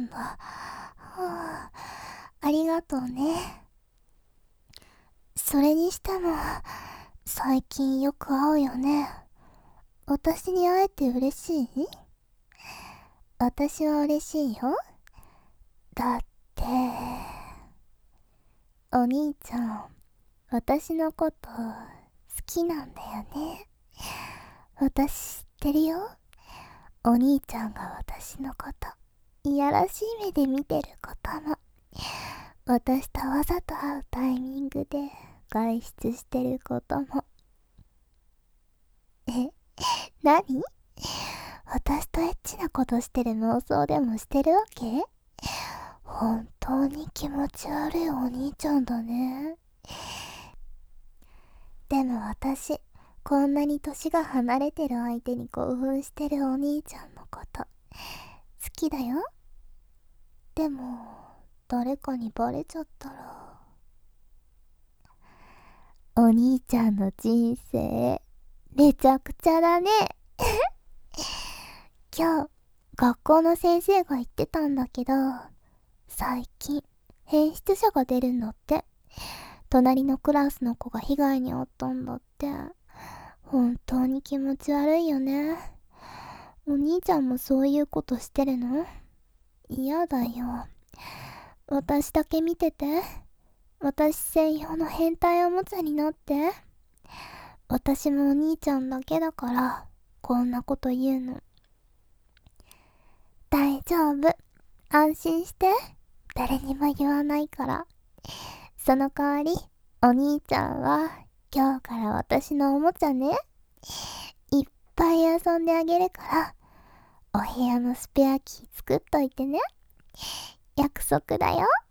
んだ。はあ、ありがとうね。それにしても、最近よく会うよね。私に会えて嬉しい？私は嬉しいよ。だって、お兄ちゃん、私のこと好きなんだよね。私知ってるよ。お兄ちゃんが私のこといやらしい目で見てることも、私とわざと会うタイミングで外出してることも。え、何？私とエッチなことしてる妄想でもしてるわけ？本当に気持ち悪いお兄ちゃんだね。でも私、こんなに年が離れてる相手に興奮してるお兄ちゃんのこと好きだよ。でも誰かにバレちゃったら。お兄ちゃんの人生めちゃくちゃだね。今日学校の先生が言ってたんだけど、最近変質者が出るんだって。隣のクラスの子が被害に遭ったんだって。本当に気持ち悪いよね。お兄ちゃんもそういうことしてるの？嫌だよ。私だけ見てて。私専用の変態おもちゃになって。私もお兄ちゃんだけだからこんなこと言うの。大丈夫、安心して。誰にも言わないから。その代わりお兄ちゃんは今日から私のおもちゃね。いっぱい遊んであげるから、お部屋のスペアキー作っといてね。約束だよ。